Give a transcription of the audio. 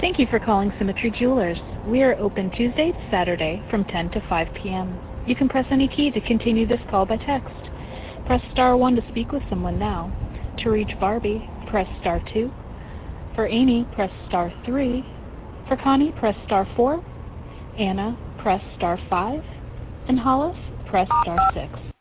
Thank you for calling Symmetry Jewelers. We are open Tuesday to Saturday from 10 to 5 p.m. You can press any key to continue this call by text. Press star 1 to speak with someone now. To reach Barbie, press star 2. For Amy, press star 3. For Connie, press star 4. Anna, press star 5. And Hollis, press star 6.